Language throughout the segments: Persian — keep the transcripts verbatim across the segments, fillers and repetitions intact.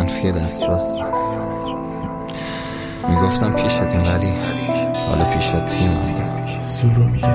منفی دست راست. میگفتم پیشتیم ولی حالا پیشت تیمم. سورو میگه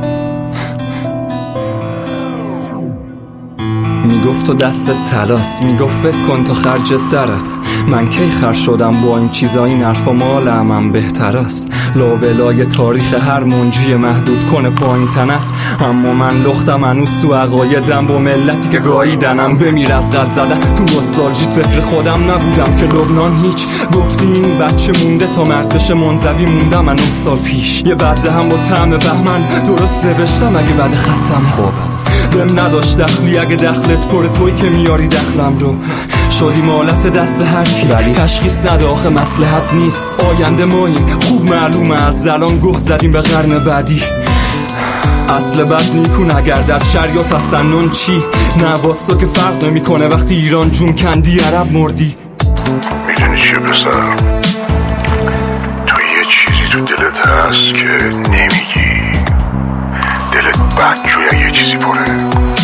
میگفت تو دستت تلاس، میگفت فکر کن تا خرجت درد. من کی خر شدم با این چیزا؟ این حرفا مال من بهتر است. لابلای تاریخ هر منجی محدود کنه پایین تن است. اما من لختم هنوز تو عقایدم با ملتی که گاییدنم بمیر از قلب زدن. تو نوستالژیت فکر خودم نبودم که لبنان هیچ. گفتی این بچه مونده تا مرتش منزوی موندم من نه سال پیش. یه بده هم با طعم بهمن درست نوشتم اگه بعد خطم خوب بهم نداشت دخلی. اگه دخلت پر توی که میاری دخلم رو شدی مالت دست هر کی. ولی تشخیص نده آخه مصلحت نیست. آینده ماییم خوب معلومه از الان گه زدیم به قرن بعدی. اصل بد نیکون اگر در شر یا تسنن چی؟ نواستا که فرق نمی کنه وقتی ایران جون کندی عرب مردی. میدونی چیه پسر؟ تو یه چیزی تو دلت هست که نمیگی. دلت بد جوی یه چیزی پره.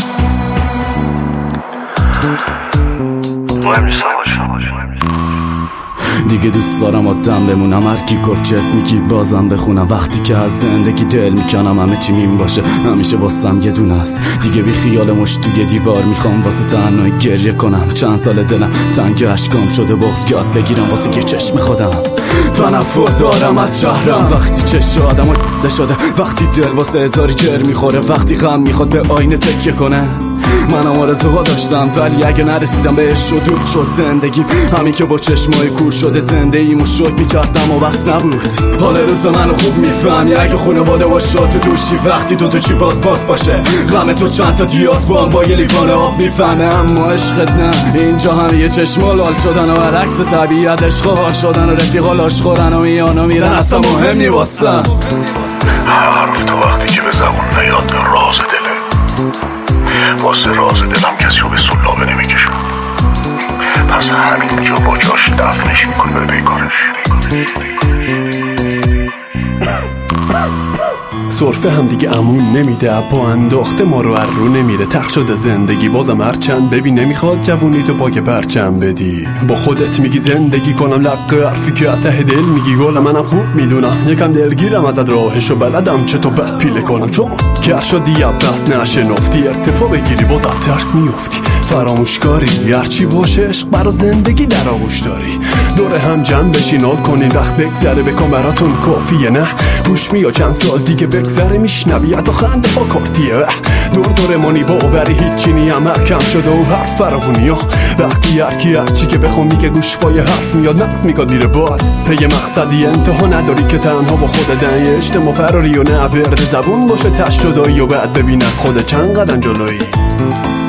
مهم نیست دیگه دوست دارم آدم بمونم. هر کی گفت چت میگی بازم بخونم. وقتی که از زندگی دل میکنم همه چی میم باشه همیشه واسم یه دونه است. دیگه بی خیال مش توی دیوار میخوام واسه تنهایی گریه کنم. چند سال دلم تنگ اشکام شده بغض یاد بگیرم واسه یه چشم خودم. تنفر دارم از شهرم وقتی چشم آدم و شده. وقتی دل واسه هزاری جر میخوره. وقتی غم میخواد به آینه تکیه کنه. منم آرزوها داشتم ولی اگه نرسیدم بهش و دور شد زندگی. همین که با چشمای کور شده زنده ایمو شک میکردم و بس نبود. حال روز منو خوب میفهمی اگه خونواده باشه تو دوشی. وقتی تو تو چی باد باد باشه غم تو چند تا دیاز با هم با یه لیوان آب میفهمه. اما عشقت نه. اینجا همه یه چشما لال شدن و برعکس طبیعت عشقا شدن و رفیقا لاش خورن و میان و میرن اصلا مهم نی واسم. حرف تو وقتی که به زبون نیاد راز دله. واسه راز دلم کسی رو به سلابه نمیکشم. پس همینجا با جاش دفنش میکنی بره بیکارش. صرفه هم دیگه امون نمیده. با انداخته ما رو رو نمیره. تخ شده زندگی بازم هر چند ببین نمیخواد جوونی تو پاک پرچم بدی. با خودت میگی زندگی کنم لقه حرفی که ته دل میگی گل. منم خوب میدونم یکم دلگیرم ازت راهشو بلدم چطور بد پیله کنم. چون که شدی بس نشنفتی ارتفاع بگیری بازم ترس میفتی. فراموشکاری هرچی باشه عشق برا زندگی در آغوش داری. دور هم جمع بشین حال کنین وقت بگذره بکن براتون کافیه. نه گوش میا چند سال دیگه بگذره میشنوی حتی خنده با کارتیه. دور دور مانی باوری هیچی نی عمل کم شده و حرف فراونی ها. وقتی هرکی هرچی که بخون میگه گوش پای حرف میاد نقص میکاد میره باز. پی مقصدی انتها نداری که تنها با خود دنیه اجتماع فراری و نه ورد زبون باشه تش شدایی و بعد ببینم خود چند قدم جلویی.